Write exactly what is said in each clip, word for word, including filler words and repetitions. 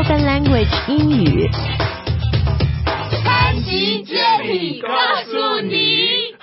Spoken Language 英语。 潘吉接力告诉你。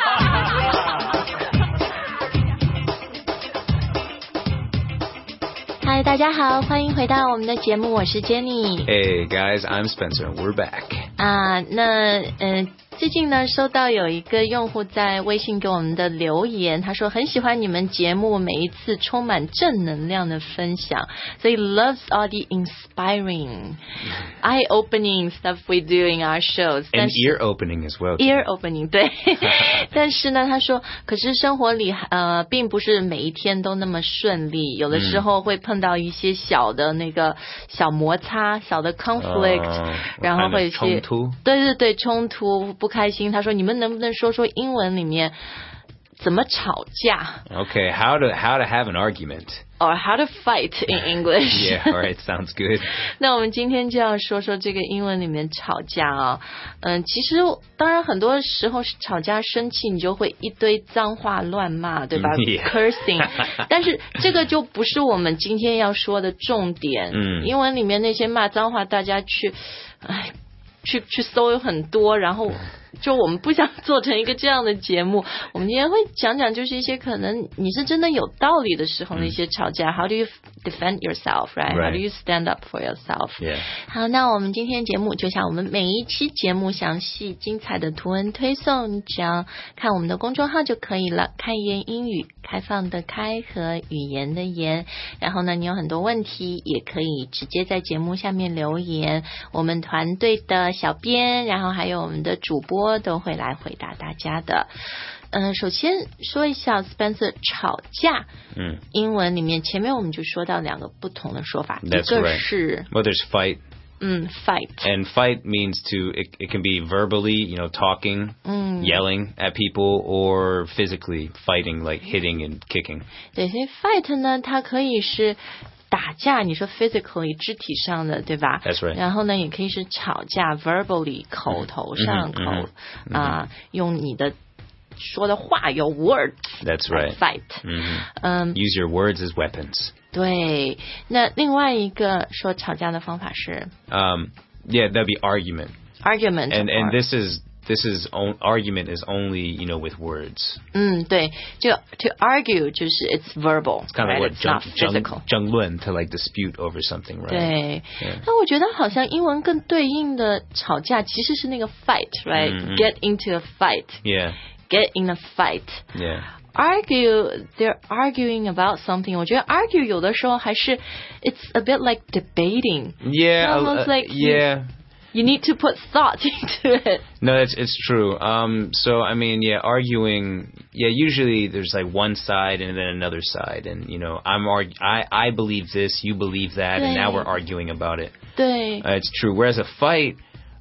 嗨，大家好，欢迎回到我们的节目，我是 Jenny。 Hey guys, I'm Spencer. We're back. 啊，那嗯、呃，最近呢，收到有一个用户在微信给我们的留言，他说很喜欢你们节目每一次充满正能量的分享，所以 loves all the inspiring, eye-opening stuff we do in our shows. And ear-opening as well. Ear opening, 对。但是呢，他说，可是生活里呃，并不是每一天都那么顺利，有的时候会碰到一些小的那个小摩擦、小的 conflict，、uh, 然后会冲突。 对对对，冲突不开心。他说，你们能不能说说英文里面怎么吵架 ？Okay, how to how to have an argument. Or how to fight in English. Yeah, all right, sounds good. 那我们今天就要说说这个英文里面吵架啊，嗯，其实当然很多时候是吵架生气，你就会一堆脏话乱骂，对吧？ Yeah. Cursing. 但是这个就不是我们今天要说的重点。嗯，英文里面那些骂脏话，大家去，哎。去去搜有很多，然后就我们不想做成一个这样的节目，我们今天会讲讲就是一些可能你是真的有道理的时候的一些吵架、嗯、How do you defend yourself, right? Right. How do you stand up for yourself? Yeah. 好，那我们今天节目就像我们每一期节目详细精彩的图文推送，你只要看我们的公众号就可以了，开言英语，开放的开和语言的言，然后呢你有很多问题也可以直接在节目下面留言，我们团队的小编然后还有我们的主播都会来回答大家的。嗯，首先说一下 Spencer 吵架，嗯，英文里面前面我们就说到两个不同的说法， That's 一个是 right. Well, there's fight. 嗯 fight. And fight means to, it, it can be verbally, you know, talking, 嗯 yelling at people, or physically fighting, like hitting and kicking. 对，所以 fight 呢，它可以是打架，你说 physically 肢体上的，对吧？ That's right. 然后呢，也可以是吵架 verbally 口头上口啊、mm-hmm. 呃 mm-hmm. 用你的说的话有 words. That's right. Fight. 嗯、um, Use your words as weapons. 对，那另外一个说吵架的方法是 Um, yeah, that'd be argument. Argument. And and this is this is on, argument is only, you know, with words. 嗯，对，就 to argue 就是 it's verbal. It's kind of right? what It's not physical. 争论 to like dispute over something, right? 对， yeah. 但我觉得好像英文更对应的吵架其实是那个 fight, right? Mm-hmm. Get into a fight. Yeah. Get in a fight. Yeah. Argue, they're arguing about something. 我觉得 argue 有的时候还是 it's a bit like debating. Yeah. Almost uh, like yeah. You, you need to put thought into it. No, it's it's true. Um, so I mean, yeah, arguing. Yeah, usually there's like one side and then another side, and you know, I'm argu- I I believe this, you believe that, and now we're arguing about it. 对。 Uh, it's true. Whereas a fight,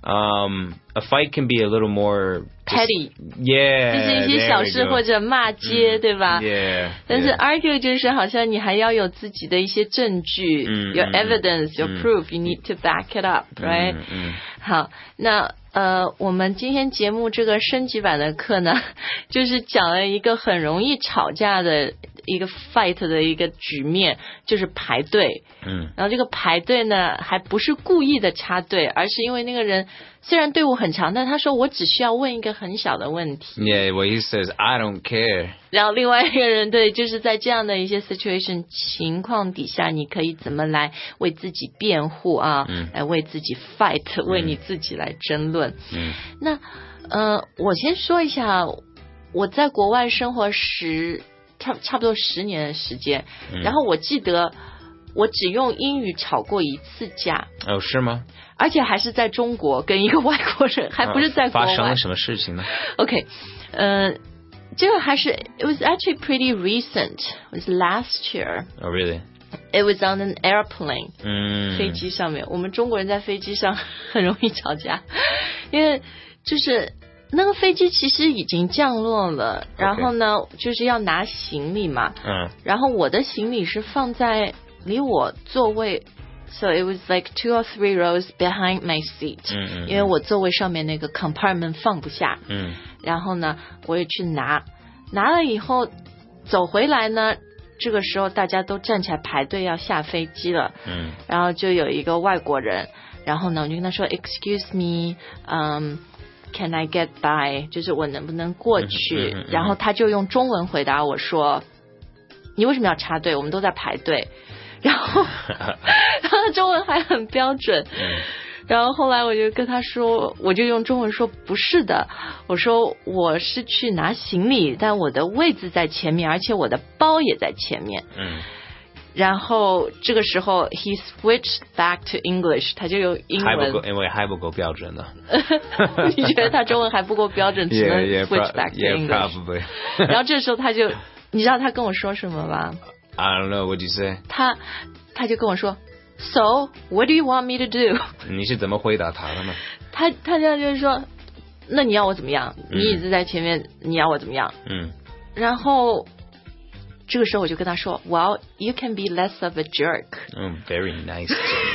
um, a fight can be a little more petty. Yeah. 就是一些小事或者骂街， mm, 对吧 ？Yeah. 但是 yeah. argue 就是好像你还要有自己的一些证据、mm, your evidence, your mm, proof, you need to back it up, right? Mm, mm. 好，那呃，我们今天节目这个升级版的课呢，就是讲了一个很容易吵架的一个 fight 的一个局面，就是排队。嗯，然后这个排队呢，还不是故意的插队，而是因为那个人虽然队伍很长，但他说我只需要问一个很小的问题。 Yeah, well, he says I don't care. 然后另外一个人对，就是在这样的一些 situation 情况底下，你可以怎么来为自己辩护啊？嗯，来为自己 fight，、嗯、为你自己来争论。嗯，那呃，我先说一下，我在国外生活十差差不多十年的时间、嗯，然后我记得我只用英语吵过一次架。 哦，是吗？ 而且还是在中国跟一个外国人，还不是在国外。 发生了什么事情呢 ？OK， 呃，这个还是 it was actually pretty recent. It was last year. Oh, really? It was on an airplane. 嗯， 飞机上面，我们中国人在飞机上很容易吵架，因为就是那个飞机其实已经降落了， okay. 然后呢，就是要拿行李嘛。嗯。然后我的行李是放在离我座位。So it was like two or three rows behind my seat. 嗯嗯，因为我座位上面那个 compartment 放不下。嗯。然后呢，我也去拿，拿了以后走回来呢， 这个时候大家都站起来排队要下飞机了， 嗯， 然后就有一个外国人，然后呢我就跟他说 Excuse me， 嗯、um,Can I get by？ 就是我能不能过去？ 嗯嗯嗯、 然后他就用中文回答我说：“你为什么要插队？我们都在排队。”然后他的中文还很标准。 嗯、 然后后来我就跟他说，我就用中文说：“不是的，我说我是去拿行李，但我的位置在前面，而且我的包也在前面。” 嗯。 然后这个时候 he switched back to English， 他就用英文。 还不够，因为还不够标准呢。 你觉得他中文还不够标准，只能 yeah, yeah, switch back to yeah, English？ probably. 然后这时候他就，你知道他跟我说什么吗 ？I don't know. What'd you say？ 他他就跟我说 ，So what do you want me to do？ 你是怎么回答他的呢？ 他他这样就是说，那你要我怎么样？你椅子在前面，嗯、你要我怎么样？嗯。然后。这个时候我就跟他说 Well, you can be less of a jerk. Oh, very nice.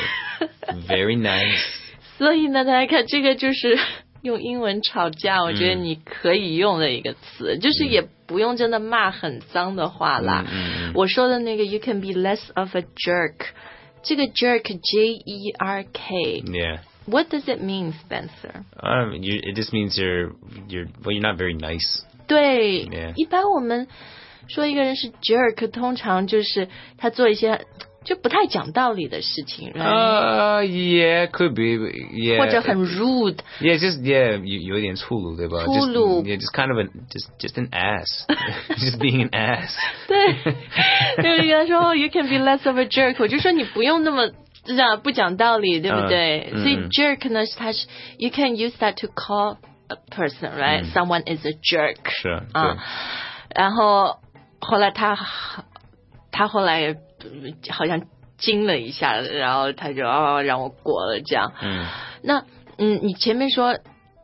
Very nice. 所以呢，大家看这个就是用英文吵架，我觉得你可以用的一个词，嗯、就是也不用真的骂很脏的话啦。嗯嗯嗯、我说的那个 You can be less of a jerk， 这个 jerk J E R K. Yeah. What does it mean, Spencer? Um, you, it just means you're you're well, you're not very nice. 对， yeah. 一般我们说一个人是 jerk， 通常就是他做一些就不太讲道理的事情。 呃、uh, ，Yeah, could be, yeah. 或者很 rude. Yeah, just yeah， 有有点粗鲁，对吧？ 粗鲁 ，just, yeah, just kind of a just just an ass, just being an ass. 对，就跟他说 You can be less of a jerk， 我就说你不用那么这样不讲道理，对不对？ uh, 所以 jerk 呢，它是 You can use that to call a person, right?、嗯、Someone is a jerk. 是啊，然后。后来他他后来好像惊了一下，然后他就哦让我过了这样。嗯，那嗯，你前面说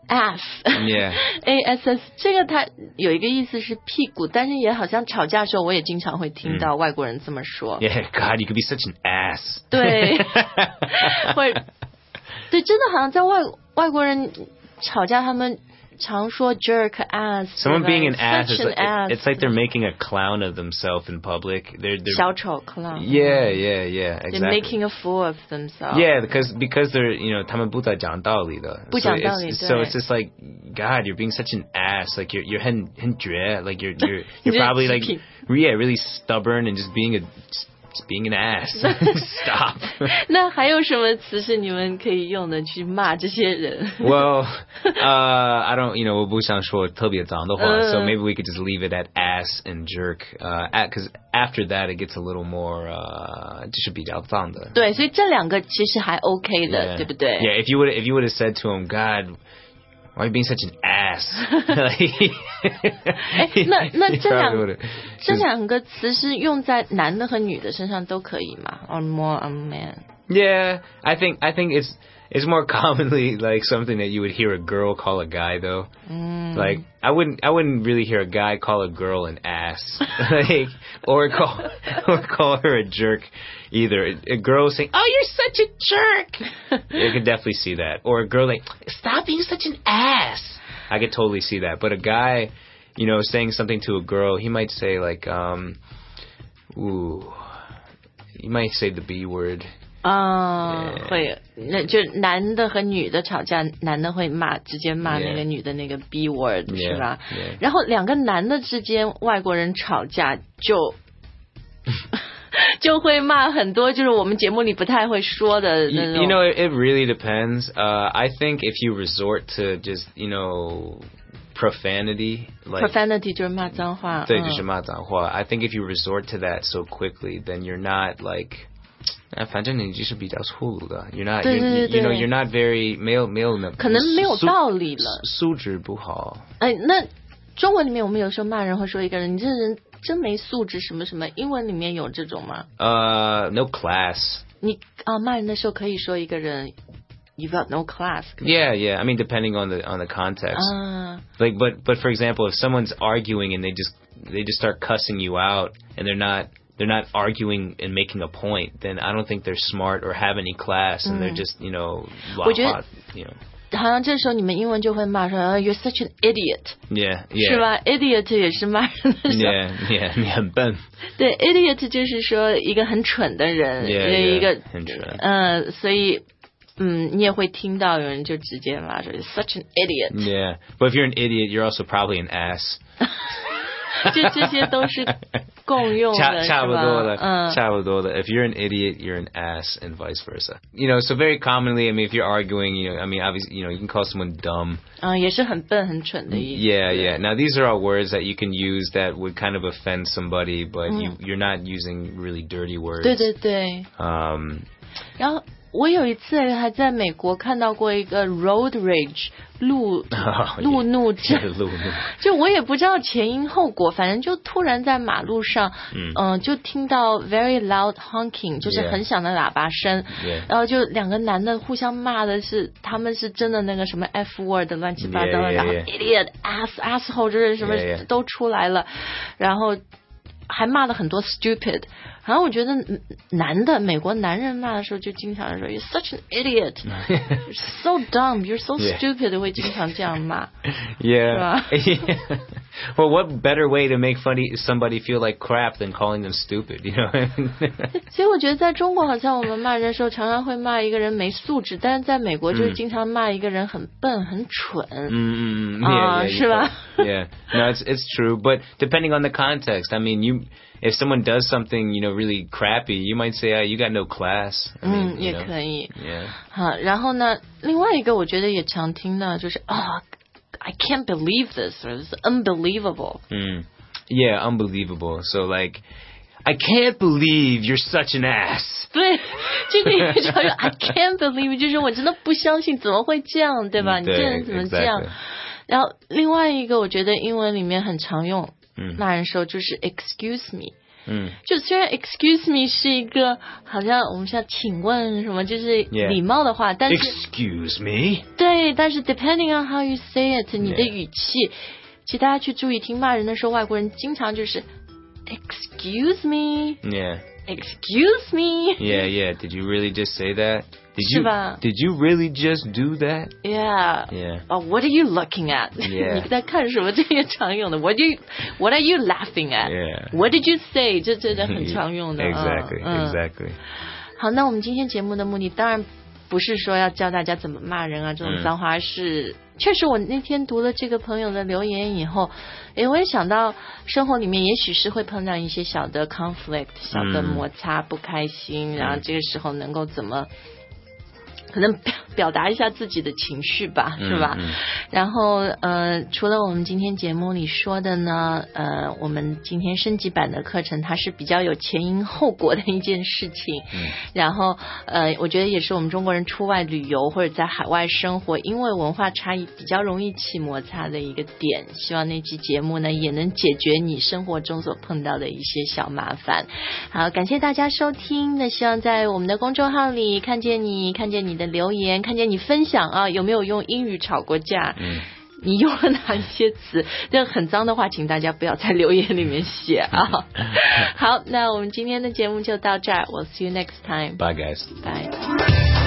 ass，yeah. A S S 这个它有一个意思是屁股，但是也好像吵架的时候我也经常会听到外国人这么说。 嗯、yeah, God, you could be such an ass. 对，会，对，真的好像在外外国人吵架他们。常说 jerk ass. Someone being an ass, is an like, ass. It's like they're making a clown of themselves in public. They're, they're 小丑 clown. Yeah, yeah, yeah. Exactly. They're making a fool of themselves. Yeah, because because they're you know 他们不在讲道理的。 不讲道理， so, so it's just like God, you're being such an ass. Like you're you're 很很绝 Like you're you're you're probably like yeah, really stubborn and just being a. Just being an ass. Stop. 那还有什么词是你们可以用的去骂这些人 ？Well, uh, I don't, you know, 我不想说特别脏的话 uh, so maybe we could just leave it at ass and jerk. Uh, because after that it gets a little more, uh, 就是比较脏的。 对，所以这两个其实还 OK 的， yeah. 对不对 ？Yeah, if you would, if you would have said to him, God. Why are you being such an ass? 哎，那那这两这两个词是用在男的和女的身上都可以吗 ？Or more on man? Yeah, I think I think it's it's more commonly like something that you would hear a girl call a guy though. Mm. Like I wouldn't I wouldn't really hear a guy call a girl an ass, like or call or call her a jerk. Either a girl saying, "Oh, you're such a jerk," I could definitely see that. Or a girl like, "Stop being such an ass." I could totally see that. But a guy, you know, saying something to a girl, he might say like, um, "Ooh," he might say the B word. 啊、uh, ，会，那就男的和女的吵架，男的会骂，直接骂那个女的那个 B word， yeah. 是吧？ Yeah. 然后两个男的之间，外国人吵架就。就会骂很多就是我们节目里不太会说的那种。 You know, it, it really depends. Uh, I think if you resort to just, you know, profanity, like profanity 就是骂脏话。 对，就是骂脏话。I think if you resort to that so quickly, then you're not like. 反正你就是比较粗鲁的 ，You're not, 对对对 you know, you're not very 没有没有那可能没有道理了， 素质不好。 哎，那中文里面我们有时候骂人会说一个人，你这人。真没素质什么什么，英文里面有这种吗？ 呃、uh, ，no class。 你啊，骂人的时候可以说一个人 ，you've got no class。 Yeah, yeah. I mean, depending on the on the context. 啊。 Like, but but for example, if someone's arguing and they just they just start cussing you out and they're not they're not arguing and making a point, then I don't think they're smart or have any class, and、嗯、they're just you know 我觉得 you know. 好像这时候你们英文就会骂说 You're such an idiot Yeah, yeah. 是吧 idiot 也是骂人的时候 Yeah, yeah, 你很笨。 对 idiot 就是说一个很蠢的人 yeah, yeah, 一个很蠢呃所以嗯你也会听到有人就直接骂说 You're such an idiot Yeah, but if you're an idiot, you're also probably an ass. 这这些都是共用的差不多的嗯差不多的 If you're an idiot, you're an ass and vice versa. You know, so very commonly, I mean, if you're arguing, you know, I mean, obviously, you know, you can call someone dumb. 嗯也是很笨很蠢的意思 Yeah, yeah. Now, these are all words that you can use that would kind of offend somebody, but you, you're not using really dirty words. 对对对 Um, 然后我有一次还在美国看到过一个 road rage 路路怒症路怒就我也不知道前因后果反正就突然在马路上嗯、呃、就听到 very loud honking 就是很响的喇叭声 yeah. 然后就两个男的互相骂的是他们是真的那个什么 F word 乱七八糟的 yeah, yeah, 然后 yeah. idiot ass asshole 就是什么 yeah, yeah. 都出来了然后还骂了很多 stupid 然后我觉得男的美国男人骂的时候就经常说 You're such an idiot You're so dumb You're so stupid 会经常这样骂 Yeah. yeah. Well, what better way to make funny somebody feel like crap than calling them stupid, you know? 所以我觉得在中国好像我们骂人的时候常常会骂一个人没素质但是在美国就是经常骂一个人很笨很蠢 Mm-hmm. uh, yeah, yeah, 是吧 yeah. No, it's it's true, but depending on the context, I mean, you if someone does something, you know, really crappy, you might say, oh, you got no class. I mean, 嗯也可以 Yeah. 好然后呢另外一个我觉得也常听到就是啊、oh, I can't believe this or this is unbelievable Mm. Yeah, unbelievable. So like, I can't believe you're such an ass. 对这个也叫 I can't believe 就是我真的不相信怎么会这样对吧你这人怎么这样 exactly. 然后另外一个我觉得英文里面很常用嗯骂人说就是 excuse me 嗯就虽然 excuse me 是一个好像我们像请问什么就是礼貌的话 Yeah. 但是 Excuse me? 对但是 depending on how you say it 你的语气其实大家去注意听骂人的时候外国人经常就是 excuse me Yeah. excuse me Yeah, yeah. Did you really just say that? Did you 是吧 Did you really just do that? yeah Yeah. oh, what are you looking at Yeah. 你在看什么这也常用的 what do you What are you laughing at Yeah. What did you say 这真的很常用的 Exactly, 嗯 exactly. 好那我们今天节目的目的当然不是说要教大家怎么骂人啊这种脏话是确实我那天读了这个朋友的留言以后诶我也想到生活里面也许是会碰到一些小的 conflict 小的摩擦不开心然后这个时候能够怎么可能表表达一下自己的情绪吧是吧嗯嗯然后呃除了我们今天节目里说的呢呃我们今天升级版的课程它是比较有前因后果的一件事情嗯然后呃我觉得也是我们中国人出外旅游或者在海外生活因为文化差异比较容易起摩擦的一个点希望那期节目呢也能解决你生活中所碰到的一些小麻烦好感谢大家收听那希望在我们的公众号里看见你看见你的留言看见你分享啊有没有用英语吵过架嗯你用了哪一些词这很脏的话请大家不要在留言里面写啊好那我们今天的节目就到这儿 We'll see you next time Bye, guys. Bye